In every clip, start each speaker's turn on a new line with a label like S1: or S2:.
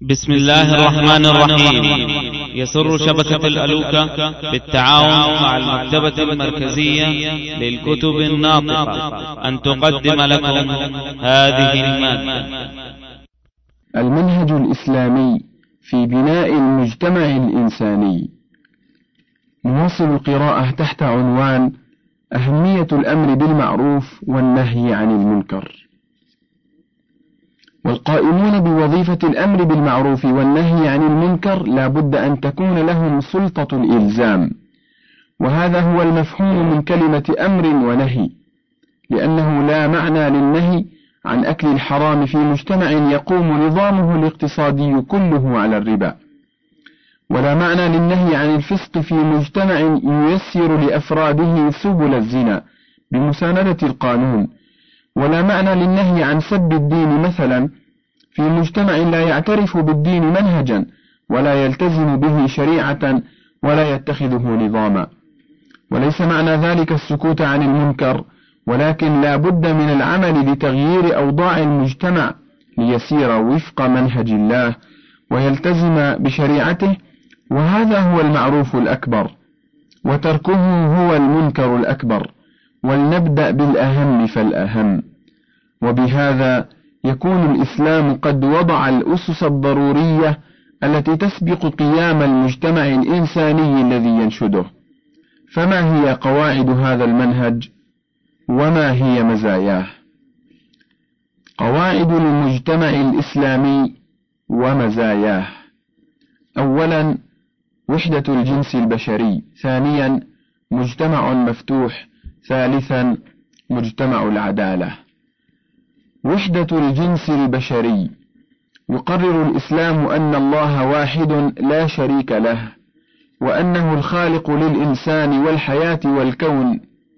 S1: بسم الله الرحمن الرحيم. يسر شبكة الألوكة بالتعاون مع المكتبة المركزية للكتب الناطقة أن تقدم لكم هذه المادة.
S2: المنهج الإسلامي في بناء المجتمع الإنساني. نواصل القراءة تحت عنوان أهمية الأمر بالمعروف والنهي عن المنكر. والقائمون بوظيفة الأمر بالمعروف والنهي عن المنكر لا بد أن تكون لهم سلطة الإلزام، وهذا هو المفهوم من كلمة أمر ونهي، لأنه لا معنى للنهي عن أكل الحرام في مجتمع يقوم نظامه الاقتصادي كله على الربا، ولا معنى للنهي عن الفسق في مجتمع ييسر لأفراده سبل الزنا بمساندة القانون، ولا معنى للنهي عن سب الدين مثلا في مجتمع لا يعترف بالدين منهجا ولا يلتزم به شريعة ولا يتخذه نظاما. وليس معنى ذلك السكوت عن المنكر، ولكن لا بد من العمل لتغيير أوضاع المجتمع ليسير وفق منهج الله ويلتزم بشريعته، وهذا هو المعروف الأكبر، وتركه هو المنكر الأكبر. ولنبدأ بالأهم فالأهم، وبهذا يكون الإسلام قد وضع الأسس الضرورية التي تسبق قيام المجتمع الإنساني الذي ينشده. فما هي قواعد هذا المنهج وما هي مزاياه؟ قواعد المجتمع الإسلامي ومزاياه: أولا، وحدة الجنس البشري. ثانيا، مجتمع مفتوح. ثالثا، مجتمع العدالة. وحدة الجنس البشري. يقرر الإسلام أن الله واحد لا شريك له، وأنه الخالق للإنسان والحياة والكون،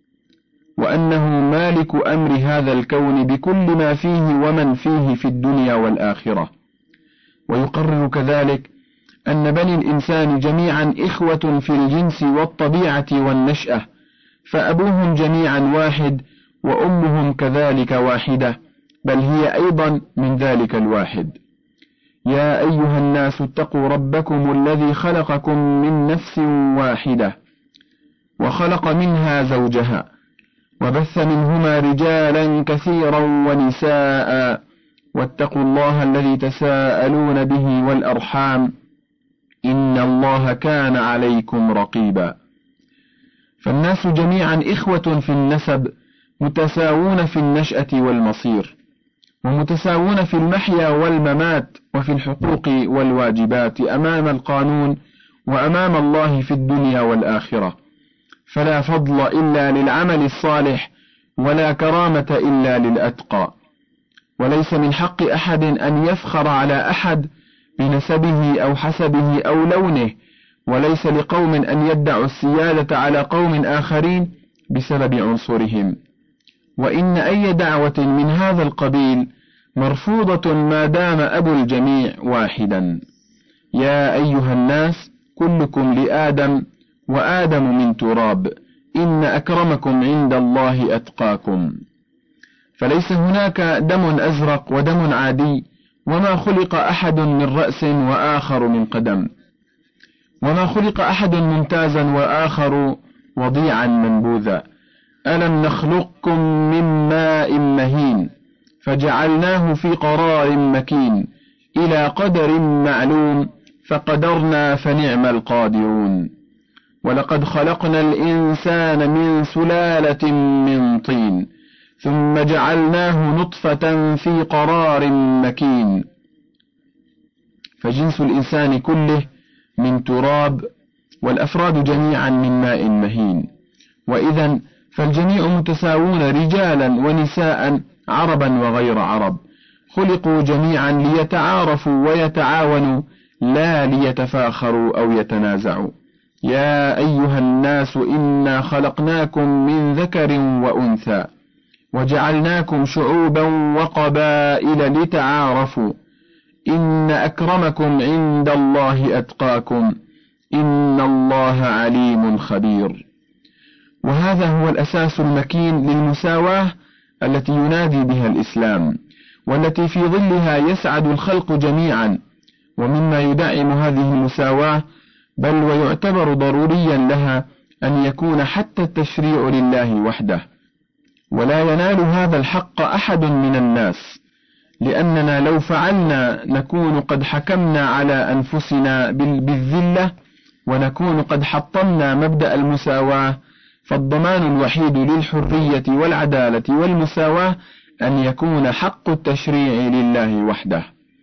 S2: وأنه مالك أمر هذا الكون بكل ما فيه ومن فيه في الدنيا والآخرة. ويقرر كذلك أن بني الإنسان جميعا إخوة في الجنس والطبيعة والنشأة، فأبوهم جميعا واحد وأمهم كذلك واحدة، بل هي أيضا من ذلك الواحد. يا أيها الناس اتقوا ربكم الذي خلقكم من نفس واحدة وخلق منها زوجها وبث منهما رجالا كثيرا ونساء، واتقوا الله الذي تساءلون به والأرحام إن الله كان عليكم رقيبا. فالناس جميعا إخوة في النسب، متساوون في النشأة والمصير، ومتساوون في المحيا والممات وفي الحقوق والواجبات أمام القانون وأمام الله في الدنيا والآخرة. فلا فضل إلا للعمل الصالح، ولا كرامة إلا للأتقى. وليس من حق أحد أن يفخر على أحد بنسبه أو حسبه أو لونه، وليس لقوم أن يدعوا السيادة على قوم آخرين بسبب عنصرهم. وإن أي دعوة من هذا القبيل مرفوضة ما دام أبو الجميع واحدا. يا أيها الناس كلكم لآدم وآدم من تراب، إن أكرمكم عند الله أتقاكم. فليس هناك دم أزرق ودم عادي، وما خلق أحد من رأس وآخر من قدم، وما خلق أحد ممتازا وآخر وضيعا منبوذا. ألم نخلقكم من ماء مهين فجعلناه في قرار مكين إلى قدر معلوم فقدرنا فنعم القادرون. ولقد خلقنا الإنسان من سلالة من طين ثم جعلناه نطفة في قرار مكين. فجنس الإنسان كله من تراب، والأفراد جميعا من ماء مهين. وإذن فالجميع متساوون رجالا ونساء، عربا وغير عرب، خلقوا جميعا ليتعارفوا ويتعاونوا، لا ليتفاخروا أو يتنازعوا. يا أيها الناس إنا خلقناكم من ذكر وأنثى وجعلناكم شعوبا وقبائل لتعارفوا، إن أكرمكم عند الله أتقاكم إن الله عليم خبير. وهذا هو الأساس المكين للمساواة التي ينادي بها الإسلام، والتي في ظلها يسعد الخلق جميعا، ومما يدعم هذه المساواة بل ويعتبر ضروريا لها أن يكون حتى التشريع لله وحده، ولا ينال هذا الحق أحد من الناس، لأننا لو فعلنا نكون قد حكمنا على أنفسنا بالذلة، ونكون قد حطمنا مبدأ المساواة. فالضمان الوحيد للحرية والعدالة والمساواة أن يكون حق التشريع لله وحده.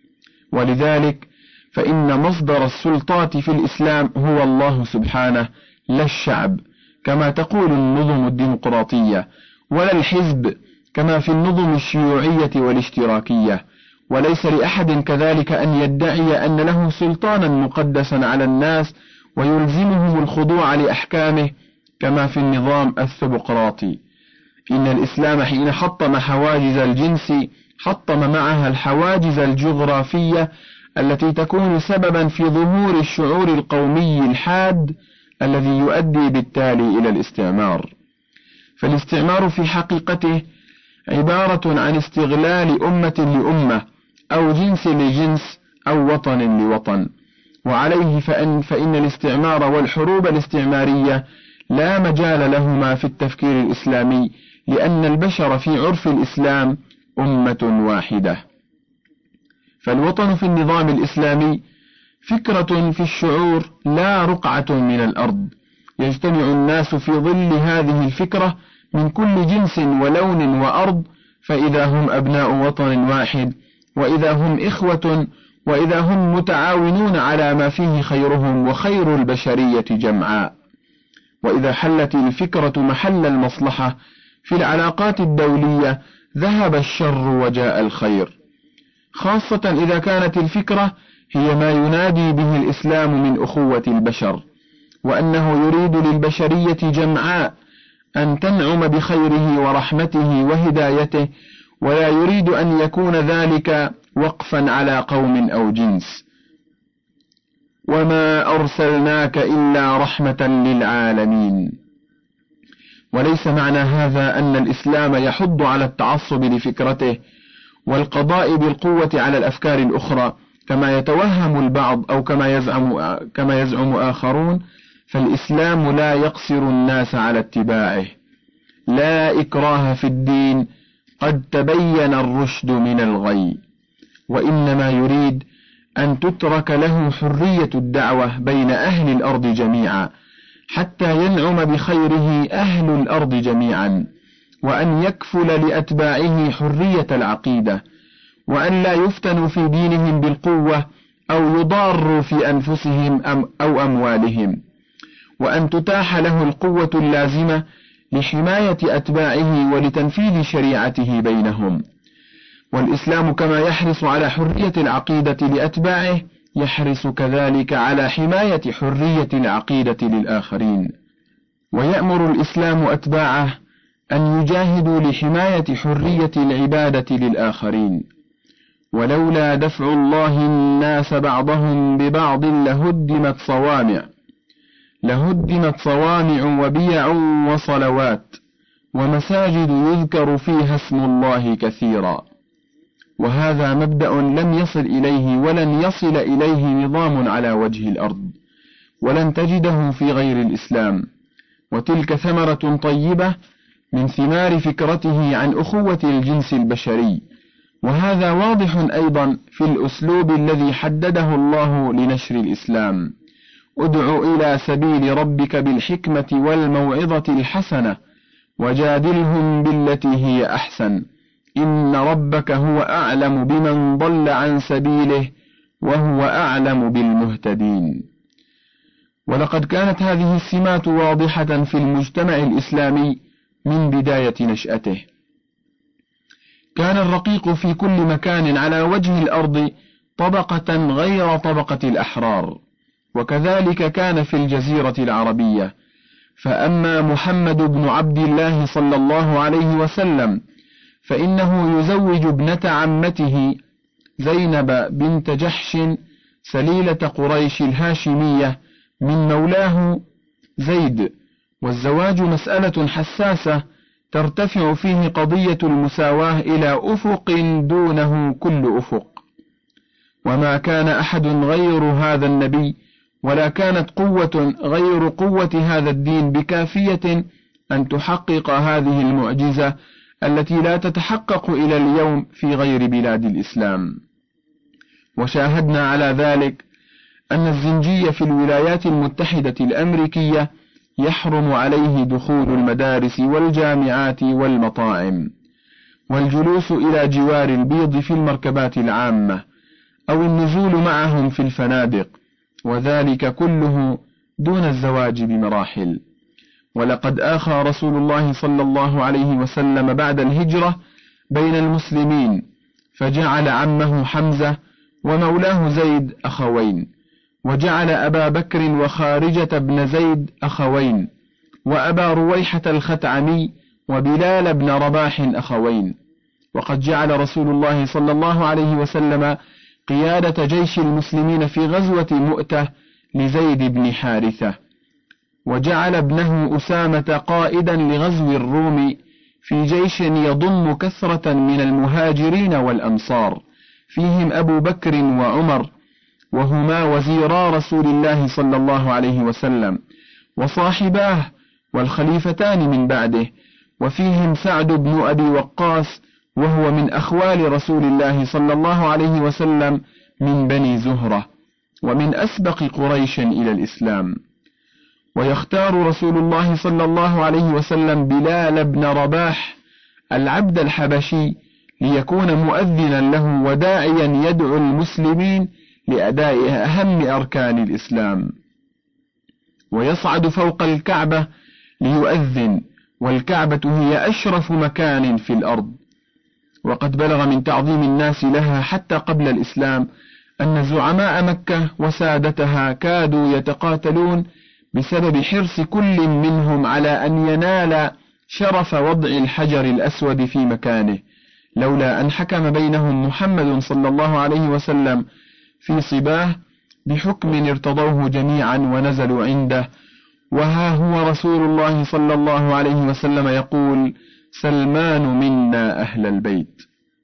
S2: ولذلك فإن مصدر السلطات في الإسلام هو الله سبحانه، لا الشعب كما تقول النظم الديمقراطية، ولا الحزب كما في النظم الشيوعية والاشتراكية. وليس لأحد كذلك أن يدعي أن له سلطانا مقدسا على الناس ويلزمهم الخضوع لأحكامه كما في النظام الثبقراطي. إن الإسلام حين حطم حواجز الجنس حطم معها الحواجز الجغرافية التي تكون سببا في ظهور الشعور القومي الحاد الذي يؤدي بالتالي إلى الاستعمار. فالاستعمار في حقيقته عبارة عن استغلال أمة لأمة أو جنس لجنس أو وطن لوطن. وعليه فإن الاستعمار والحروب الاستعمارية لا مجال لهما في التفكير الإسلامي، لأن البشر في عرف الإسلام أمة واحدة. فالوطن في النظام الإسلامي فكرة في الشعور لا رقعة من الأرض، يجتمع الناس في ظل هذه الفكرة من كل جنس ولون وأرض، فإذا هم أبناء وطن واحد، وإذا هم إخوة، وإذا هم متعاونون على ما فيه خيرهم وخير البشرية جمعاء. وإذا حلت الفكرة محل المصلحة في العلاقات الدولية ذهب الشر وجاء الخير، خاصة إذا كانت الفكرة هي ما ينادي به الإسلام من أخوة البشر، وأنه يريد للبشرية جمعاء أن تنعم بخيره ورحمته وهدايته، ولا يريد أن يكون ذلك وقفا على قوم أو جنس. وما أرسلناك إلا رحمة للعالمين. وليس معنى هذا أن الإسلام يحض على التعصب لفكرته والقضاء بالقوة على الأفكار الأخرى كما يتوهم البعض أو كما يزعم آخرون. فالإسلام لا يقصر الناس على اتباعه. لا إكراه في الدين، قد تبين الرشد من الغي. وإنما يريد أن تترك له حرية الدعوة بين أهل الأرض جميعا، حتى ينعم بخيره أهل الأرض جميعا، وأن يكفل لأتباعه حرية العقيدة، وأن لا يفتنوا في دينهم بالقوة أو يضاروا في أنفسهم أو أموالهم، وأن تتاح له القوة اللازمة لحماية أتباعه ولتنفيذ شريعته بينهم. والإسلام كما يحرص على حرية العقيدة لأتباعه يحرص كذلك على حماية حرية العقيدة للآخرين. ويأمر الإسلام أتباعه أن يجاهدوا لحماية حرية العبادة للآخرين. ولولا دفع الله الناس بعضهم ببعض لهدمت صوامع وبيع وصلوات ومساجد يذكر فيها اسم الله كثيرا. وهذا مبدأ لم يصل إليه ولن يصل إليه نظام على وجه الأرض، ولن تجده في غير الإسلام. وتلك ثمرة طيبة من ثمار فكرته عن أخوة الجنس البشري. وهذا واضح أيضا في الأسلوب الذي حدده الله لنشر الإسلام: ادع إلى سبيل ربك بالحكمة والموعظة الحسنة وجادلهم بالتي هي أحسن إن ربك هو أعلم بمن ضل عن سبيله وهو أعلم بالمهتدين. ولقد كانت هذه السمات واضحة في المجتمع الإسلامي من بداية نشأته. كان الرقيق في كل مكان على وجه الأرض طبقة غير طبقة الأحرار، وكذلك كان في الجزيرة العربية. فأما محمد بن عبد الله صلى الله عليه وسلم فإنه يزوج ابنة عمته زينب بنت جحش سليلة قريش الهاشمية من مولاه زيد، والزواج مسألة حساسة ترتفع فيه قضية المساواة إلى أفق دونه كل أفق. وما كان أحد غير هذا النبي، ولا كانت قوة غير قوة هذا الدين بكافية أن تحقق هذه المعجزة التي لا تتحقق إلى اليوم في غير بلاد الإسلام. وشاهدنا على ذلك أن الزنجي في الولايات المتحدة الأمريكية يحرم عليه دخول المدارس والجامعات والمطاعم، والجلوس إلى جوار البيض في المركبات العامة، أو النزول معهم في الفنادق، وذلك كله دون الزواج بمراحل. ولقد آخى رسول الله صلى الله عليه وسلم بعد الهجرة بين المسلمين، فجعل عمه حمزة ومولاه زيد أخوين، وجعل أبا بكر وخارجة بن زيد أخوين، وأبا رويحة الختعمي وبلال بن رباح أخوين. وقد جعل رسول الله صلى الله عليه وسلم قيادة جيش المسلمين في غزوة مؤتة لزيد بن حارثة، وجعل ابنه أسامة قائدا لغزو الروم في جيش يضم كثرة من المهاجرين والأنصار، فيهم أبو بكر وعمر، وهما وزيرا رسول الله صلى الله عليه وسلم وصاحباه والخليفتان من بعده، وفيهم سعد بن أبي وقاص، وهو من أخوال رسول الله صلى الله عليه وسلم من بني زهرة، ومن أسبق قريش إلى الإسلام. ويختار رسول الله صلى الله عليه وسلم بلال بن رباح العبد الحبشي ليكون مؤذنا له وداعيا يدعو المسلمين لأداء أهم أركان الإسلام، ويصعد فوق الكعبة ليؤذن، والكعبة هي أشرف مكان في الأرض. وقد بلغ من تعظيم الناس لها حتى قبل الإسلام أن زعماء مكة وسادتها كادوا يتقاتلون بسبب حرص كل منهم على أن ينال شرف وضع الحجر الأسود في مكانه، لولا أن حكم بينهم محمد صلى الله عليه وسلم في صباه بحكم ارتضوه جميعا ونزلوا عنده. وها هو رسول الله صلى الله عليه وسلم يقول: سلمان منا أهل البيت.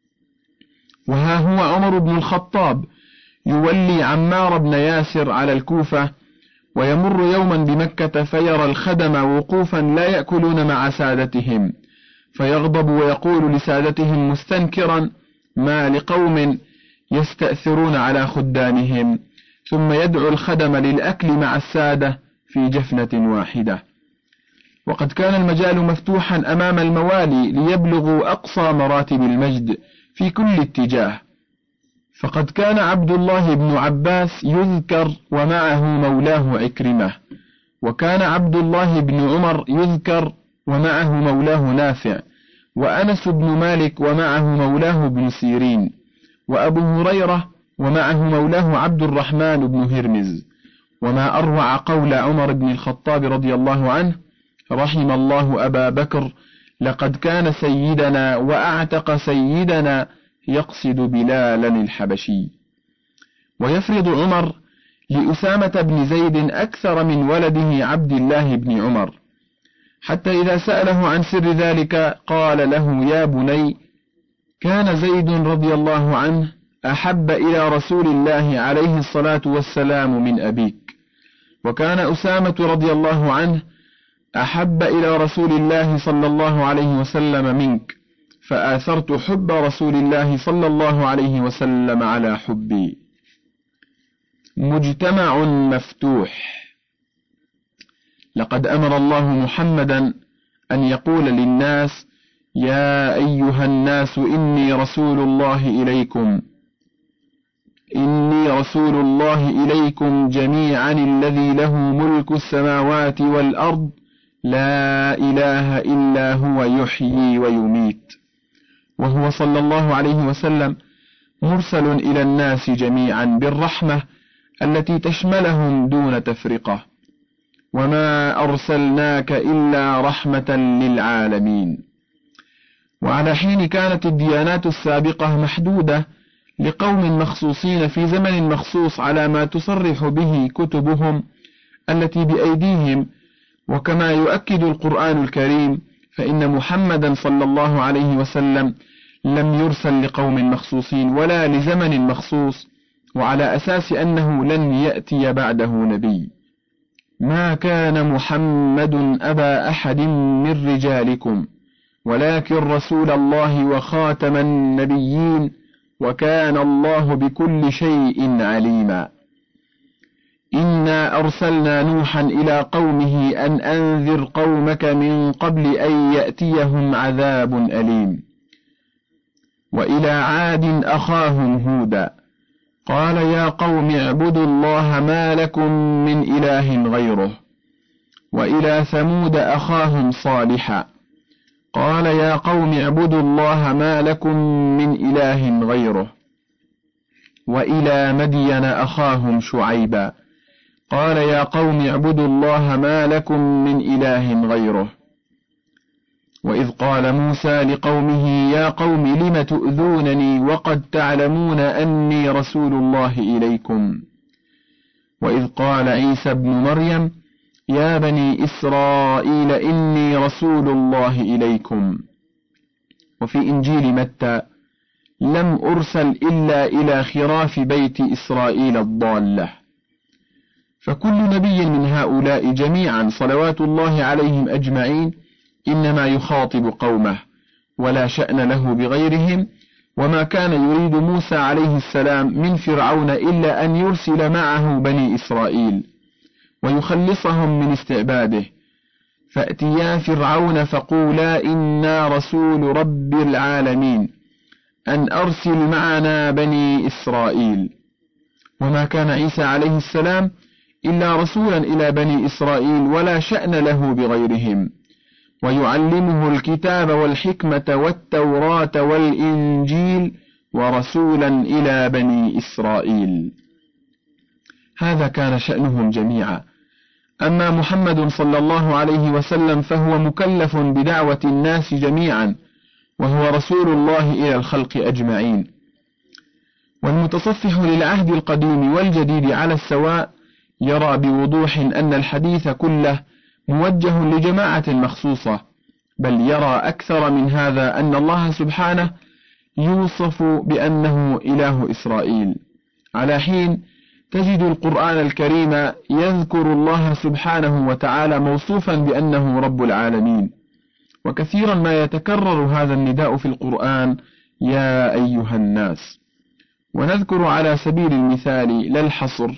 S2: وها هو عمر بن الخطاب يولي عمار بن ياسر على الكوفة، ويمر يوما بمكة فيرى الخدم وقوفا لا يأكلون مع سادتهم، فيغضب ويقول لسادتهم مستنكرا: ما لقوم يستأثرون على خدامهم، ثم يدعو الخدم للأكل مع السادة في جفنة واحدة. وقد كان المجال مفتوحا أمام الموالي ليبلغوا أقصى مراتب المجد في كل اتجاه، فقد كان عبد الله بن عباس يذكر ومعه مولاه عكرمة، وكان عبد الله بن عمر يذكر ومعه مولاه نافع، وأنس بن مالك ومعه مولاه ابن سيرين، وأبو هريرة ومعه مولاه عبد الرحمن بن هرمز. وما أروع قول عمر بن الخطاب رضي الله عنه: رحم الله أبا بكر، لقد كان سيدنا وأعتق سيدنا، يقصد بلالا الحبشي. ويفرض عمر لأسامة بن زيد أكثر من ولده عبد الله بن عمر، حتى إذا سأله عن سر ذلك قال له: يا بني، كان زيد رضي الله عنه أحب إلى رسول الله عليه الصلاة والسلام من أبيك، وكان أسامة رضي الله عنه أحب إلى رسول الله صلى الله عليه وسلم منك، فآثرت حب رسول الله صلى الله عليه وسلم على حبي. مجتمع مفتوح. لقد أمر الله محمدا أن يقول للناس: يا أيها الناس إني رسول الله إليكم جميعا الذي له ملك السماوات والأرض لا إله إلا هو يحيي ويميت. وهو صلى الله عليه وسلم مرسل إلى الناس جميعا بالرحمة التي تشملهم دون تفرقة، وما أرسلناك إلا رحمة للعالمين. وعلى حين كانت الديانات السابقة محدودة لقوم مخصوصين في زمن مخصوص على ما تصرح به كتبهم التي بأيديهم، وكما يؤكد القرآن الكريم فإن محمدا صلى الله عليه وسلم لم يرسل لقوم مخصوصين ولا لزمن مخصوص، وعلى أساس أنه لن يأتي بعده نبي. ما كان محمد أبا أحد من رجالكم ولكن رسول الله وخاتم النبيين وكان الله بكل شيء عليما. إنا أرسلنا نوحا إلى قومه أن أنذر قومك من قبل أن يأتيهم عذاب أليم. وإلى عاد أخاهم هودا قال يا قوم اعبدوا الله ما لكم من إله غيره. وإلى ثمود أخاهم صالحا قال يا قوم اعبدوا الله ما لكم من إله غيره. وإلى مدين أخاهم شعيبا قال يا قوم اعبدوا الله ما لكم من إله غيره. وإذ قال موسى لقومه يا قوم لم تؤذونني وقد تعلمون أني رسول الله إليكم. وإذ قال عيسى ابن مريم يا بني إسرائيل إني رسول الله إليكم. وفي إنجيل متى لم أرسل إلا إلى خراف بيت إسرائيل الضالة. فكل نبي من هؤلاء جميعا صلوات الله عليهم أجمعين إنما يخاطب قومه ولا شأن له بغيرهم. وما كان يريد موسى عليه السلام من فرعون إلا أن يرسل معه بني إسرائيل ويخلصهم من استعباده. فأتيا فرعون فقولا إنا رسول رب العالمين أن أرسل معنا بني إسرائيل. وما كان عيسى عليه السلام إلا رسولا إلى بني إسرائيل ولا شأن له بغيرهم، ويعلمه الكتاب والحكمة والتوراة والإنجيل ورسولا إلى بني إسرائيل. هذا كان شأنهم جميعا. أما محمد صلى الله عليه وسلم فهو مكلف بدعوة الناس جميعا، وهو رسول الله إلى الخلق أجمعين. والمتصفح للعهد القديم والجديد على السواء يرى بوضوح أن الحديث كله موجه لجماعة مخصوصة، بل يرى أكثر من هذا أن الله سبحانه يوصف بأنه إله إسرائيل. على حين تجد القرآن الكريم يذكر الله سبحانه وتعالى موصوفا بأنه رب العالمين، وكثيرا ما يتكرر هذا النداء في القرآن يا أيها الناس. ونذكر على سبيل المثال لا الحصر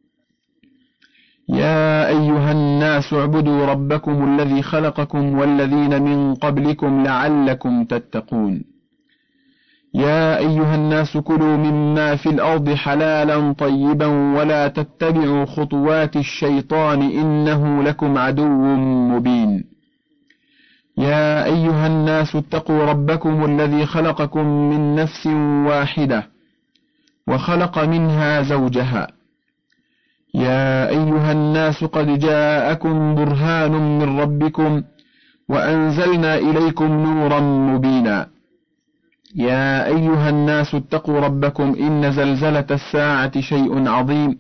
S2: يا أيها الناس اعبدوا ربكم الذي خلقكم والذين من قبلكم لعلكم تتقون. يا أيها الناس كلوا مما في الأرض حلالا طيبا ولا تتبعوا خطوات الشيطان إنه لكم عدو مبين. يا أيها الناس اتقوا ربكم الذي خلقكم من نفس واحدة وخلق منها زوجها. يا أيها الناس قد جاءكم برهان من ربكم وأنزلنا إليكم نورا مبينا. يا أيها الناس اتقوا ربكم إن زلزلة الساعة شيء عظيم.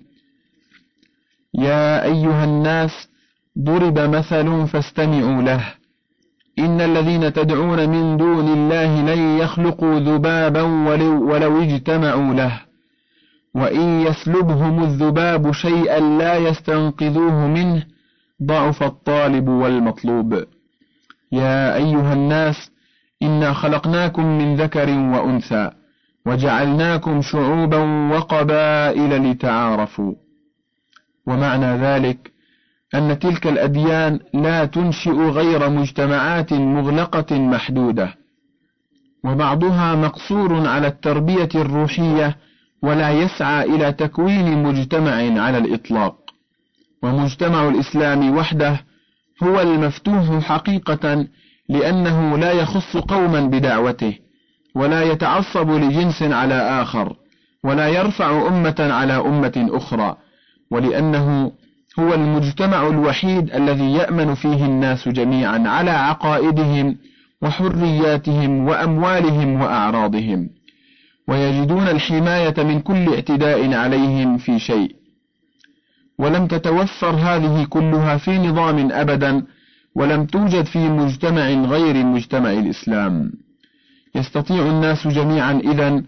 S2: يا أيها الناس ضرب مثل فاستمعوا له إن الذين تدعون من دون الله لن يخلقوا ذبابا ولو اجتمعوا له وإن يسلبهم الذباب شيئا لا يستنقذوه منه ضعف الطالب والمطلوب. يا أيها الناس إنا خلقناكم من ذكر وأنثى وجعلناكم شعوبا وقبائل لتعارفوا. ومعنى ذلك أن تلك الأديان لا تنشئ غير مجتمعات مغلقة محدودة، وبعضها مقصور على التربية الروحية ولا يسعى إلى تكوين مجتمع على الإطلاق. ومجتمع الإسلام وحده هو المفتوح حقيقة، لأنه لا يخص قوما بدعوته ولا يتعصب لجنس على آخر ولا يرفع أمة على أمة أخرى، ولأنه هو المجتمع الوحيد الذي يأمن فيه الناس جميعا على عقائدهم وحرياتهم وأموالهم وأعراضهم، ويجدون الحماية من كل اعتداء عليهم في شيء. ولم تتوفر هذه كلها في نظام أبدا، ولم توجد في مجتمع غير مجتمع الإسلام. يستطيع الناس جميعا إذن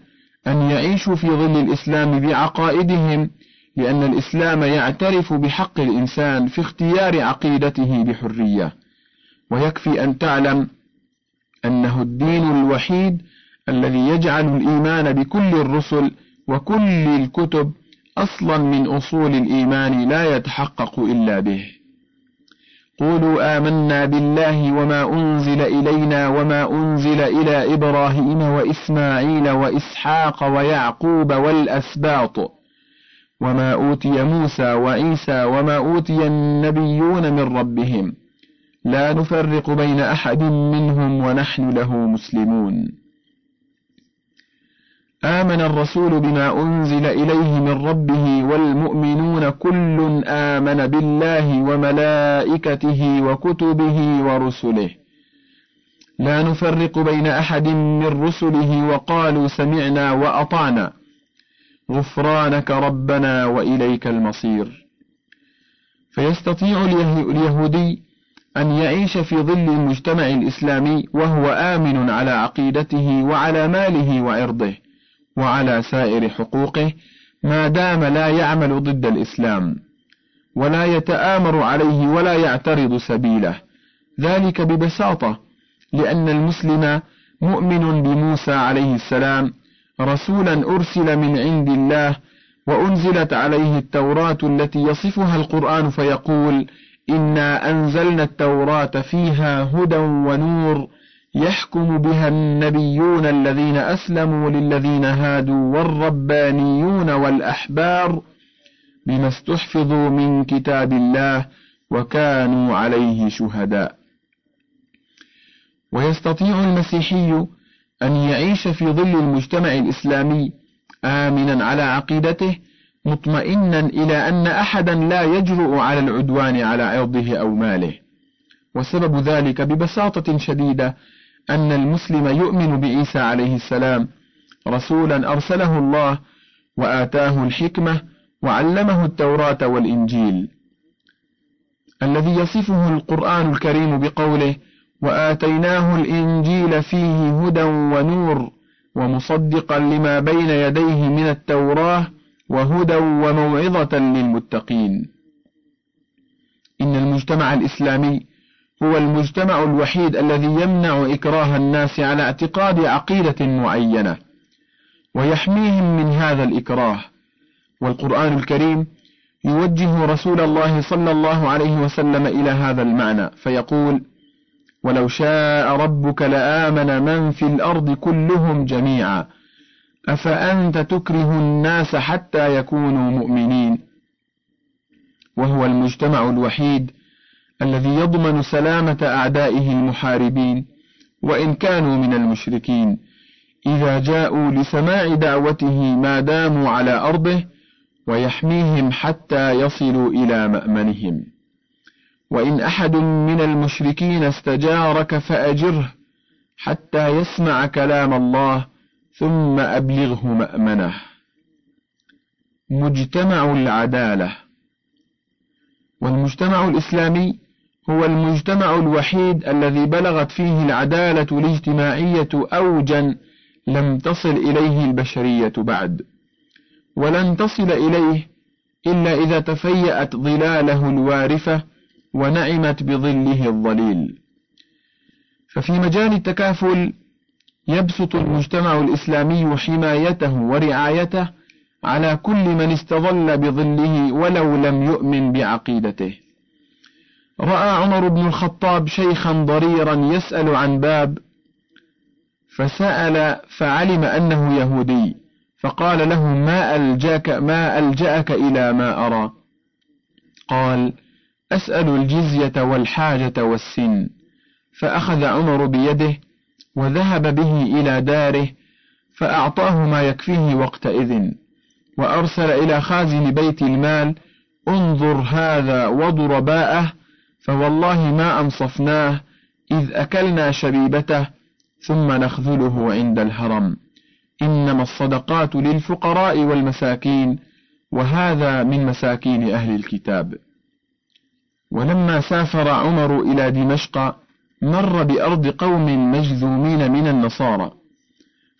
S2: أن يعيشوا في ظل الإسلام بعقائدهم، لأن الإسلام يعترف بحق الإنسان في اختيار عقيدته بحرية. ويكفي أن تعلم أنه الدين الوحيد الذي يجعل الإيمان بكل الرسل وكل الكتب أصلا من أصول الإيمان لا يتحقق إلا به. قولوا آمنا بالله وما أنزل إلينا وما أنزل إلى إبراهيم وإسماعيل وإسحاق ويعقوب والأسباط وما أوتي موسى وعيسى وما أوتي النبيون من ربهم لا نفرق بين أحد منهم ونحن له مسلمون. آمن الرسول بما أنزل إليه من ربه والمؤمنون كل آمن بالله وملائكته وكتبه ورسله لا نفرق بين أحد من رسله وقالوا سمعنا وأطعنا غفرانك ربنا وإليك المصير. فيستطيع اليهودي أن يعيش في ظل المجتمع الإسلامي وهو آمن على عقيدته وعلى ماله وعرضه وعلى سائر حقوقه، ما دام لا يعمل ضد الإسلام ولا يتآمر عليه ولا يعترض سبيله، ذلك ببساطة لأن المسلم مؤمن بموسى عليه السلام رسولا أرسل من عند الله، وأنزلت عليه التوراة التي يصفها القرآن فيقول إنا أنزلنا التوراة فيها هدى ونور يحكم بها النبيون الذين أسلموا للذين هادوا والربانيون والأحبار بما استحفظوا من كتاب الله وكانوا عليه شهداء. ويستطيع المسيحي أن يعيش في ظل المجتمع الإسلامي آمنا على عقيدته مطمئنا إلى أن أحدا لا يجرؤ على العدوان على عرضه أو ماله، وسبب ذلك ببساطة شديدة أن المسلم يؤمن بعيسى عليه السلام رسولا أرسله الله وآتاه الحكمة وعلمه التوراة والإنجيل، الذي يصفه القرآن الكريم بقوله وآتيناه الإنجيل فيه هدى ونور ومصدقا لما بين يديه من التوراة وهدى وموعظة للمتقين. إن المجتمع الإسلامي هو المجتمع الوحيد الذي يمنع إكراه الناس على اعتقاد عقيدة معينة ويحميهم من هذا الإكراه، والقرآن الكريم يوجه رسول الله صلى الله عليه وسلم إلى هذا المعنى فيقول ولو شاء ربك لآمن من في الأرض كلهم جميعا أفأنت تكره الناس حتى يكونوا مؤمنين. وهو المجتمع الوحيد الذي يضمن سلامة أعدائه المحاربين وإن كانوا من المشركين إذا جاءوا لسماع دعوته ما داموا على أرضه، ويحميهم حتى يصلوا إلى مأمنهم. وإن أحد من المشركين استجارك فأجره حتى يسمع كلام الله ثم أبلغه مأمنه. مجتمع العدالة. والمجتمع الإسلامي هو المجتمع الوحيد الذي بلغت فيه العدالة الاجتماعية أوجا لم تصل إليه البشرية بعد، ولن تصل إليه إلا إذا تفيأت ظلاله الوارفة ونعمت بظله الظليل. ففي مجال التكافل يبسط المجتمع الإسلامي حمايته ورعايته على كل من استظل بظله ولو لم يؤمن بعقيدته. رأى عمر بن الخطاب شيخا ضريرا يسأل عن باب، فسأل فعلم أنه يهودي، فقال له ما ألجأك إلى ما أرى؟ قال أسأل الجزية والحاجة والسن. فأخذ عمر بيده وذهب به إلى داره فأعطاه ما يكفيه وقتئذ، وأرسل إلى خازن بيت المال انظر هذا وضرباءه فوالله ما أنصفناه إذ أكلنا شبيبته ثم نخذله عند الهرم، إنما الصدقات للفقراء والمساكين وهذا من مساكين أهل الكتاب. ولما سافر عمر إلى دمشق مر بأرض قوم مجذومين من النصارى،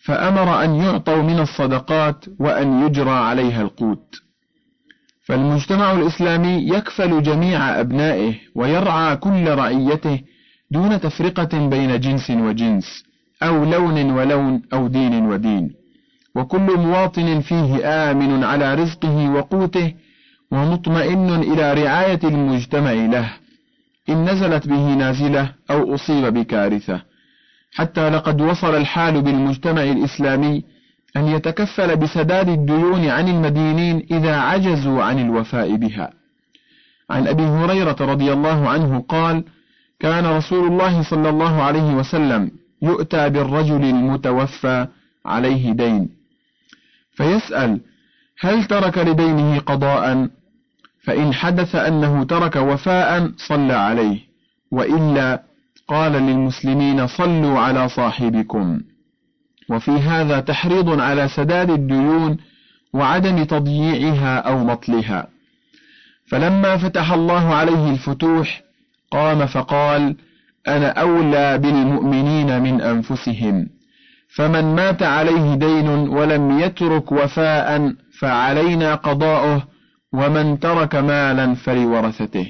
S2: فأمر أن يعطوا من الصدقات وأن يجرى عليها القوت. فالمجتمع الإسلامي يكفل جميع أبنائه ويرعى كل رعيته دون تفرقة بين جنس وجنس أو لون ولون أو دين ودين، وكل مواطن فيه آمن على رزقه وقوته ومطمئن إلى رعاية المجتمع له إن نزلت به نازلة أو أصيب بكارثة، حتى لقد وصل الحال بالمجتمع الإسلامي أن يتكفل بسداد الديون عن المدينين إذا عجزوا عن الوفاء بها. عن أبي هريرة رضي الله عنه قال: كان رسول الله صلى الله عليه وسلم يؤتى بالرجل المتوفى عليه دين فيسأل: هل ترك لدينه قضاء؟ فإن حدث أنه ترك وفاء صلى عليه، وإلا قال للمسلمين: صلوا على صاحبكم. وفي هذا تحريض على سداد الديون وعدم تضييعها أو مطلها. فلما فتح الله عليه الفتوح قام فقال: أنا أولى بالمؤمنين من أنفسهم، فمن مات عليه دين ولم يترك وفاء فعلينا قضاؤه، ومن ترك مالا فلورثته.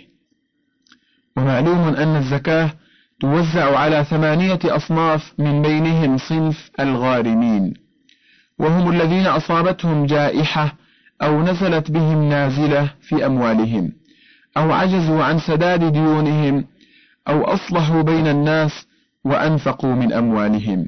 S2: ومعلوم أن الزكاة توزع على 8 أصناف، من بينهم صنف الغارمين، وهم الذين أصابتهم جائحة أو نزلت بهم نازلة في أموالهم، أو عجزوا عن سداد ديونهم، أو أصلحوا بين الناس وأنفقوا من أموالهم.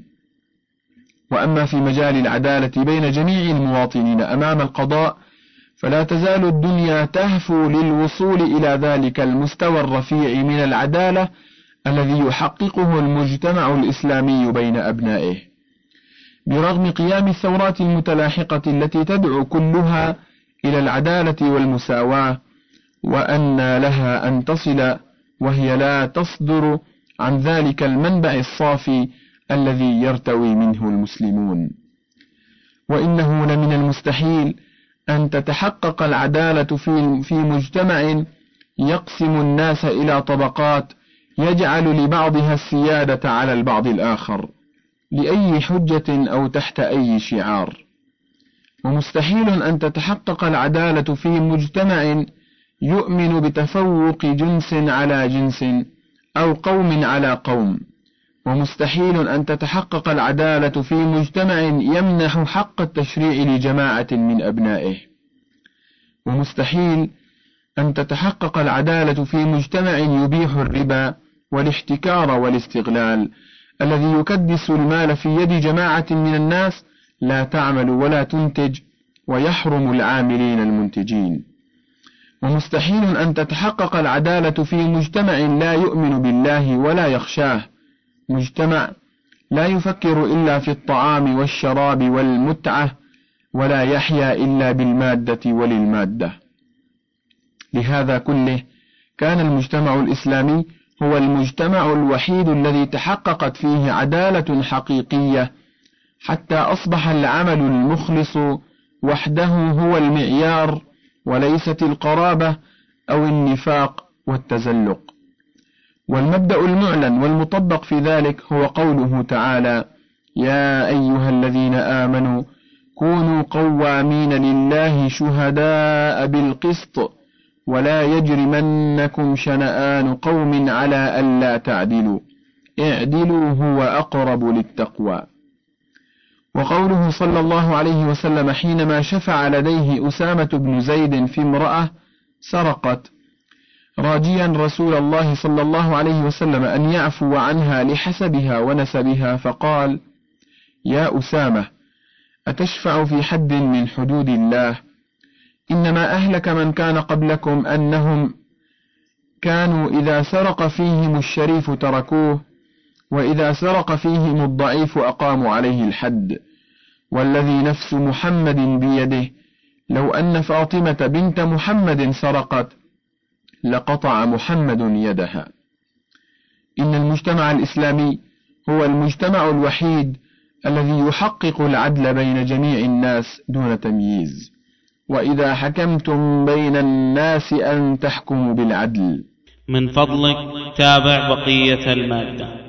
S2: وأما في مجال العدالة بين جميع المواطنين أمام القضاء، فلا تزال الدنيا تهفو للوصول إلى ذلك المستوى الرفيع من العدالة الذي يحققه المجتمع الإسلامي بين أبنائه، برغم قيام الثورات المتلاحقة التي تدعو كلها إلى العدالة والمساواة، وأن لها أن تصل وهي لا تصدر عن ذلك المنبع الصافي الذي يرتوي منه المسلمون. وإنه لمن المستحيل أن تتحقق العدالة في مجتمع يقسم الناس إلى طبقات يجعل لبعضها السيادة على البعض الآخر لأي حجة أو تحت أي شعار. ومستحيل أن تتحقق العدالة في مجتمع يؤمن بتفوق جنس على جنس أو قوم على قوم. ومستحيل أن تتحقق العدالة في مجتمع يمنح حق التشريع لجماعة من أبنائه. ومستحيل أن تتحقق العدالة في مجتمع يبيح الربا والاحتكار والاستغلال الذي يكدس المال في يد جماعة من الناس لا تعمل ولا تنتج، ويحرم العاملين المنتجين. ومستحيل أن تتحقق العدالة في مجتمع لا يؤمن بالله ولا يخشاه، مجتمع لا يفكر إلا في الطعام والشراب والمتعة، ولا يحيا إلا بالمادة وللمادة. لهذا كله كان المجتمع الإسلامي هو المجتمع الوحيد الذي تحققت فيه عدالة حقيقية، حتى أصبح العمل المخلص وحده هو المعيار، وليست القرابة أو النفاق والتزلق. والمبدأ المعلن والمطبق في ذلك هو قوله تعالى: يا أيها الذين آمنوا كونوا قوامين لله شهداء بالقسط ولا يجرمنكم شنآن قوم على ألا تعدلوا اعدلوا هو أقرب للتقوى. وقوله صلى الله عليه وسلم حينما شفع لديه أسامة بن زيد في امرأة سرقت، راجيا رسول الله صلى الله عليه وسلم أن يعفو عنها لحسبها ونسبها، فقال: يا أسامة، أتشفع في حد من حدود الله؟ إنما أهلك من كان قبلكم أنهم كانوا إذا سرق فيهم الشريف تركوه، وإذا سرق فيهم الضعيف أقاموا عليه الحد، والذي نفس محمد بيده لو أن فاطمة بنت محمد سرقت لقطع محمد يدها. إن المجتمع الإسلامي هو المجتمع الوحيد الذي يحقق العدل بين جميع الناس دون تمييز. وإذا حكمتم بين الناس أن تحكموا بالعدل.
S1: من فضلك تابع بقية المادة.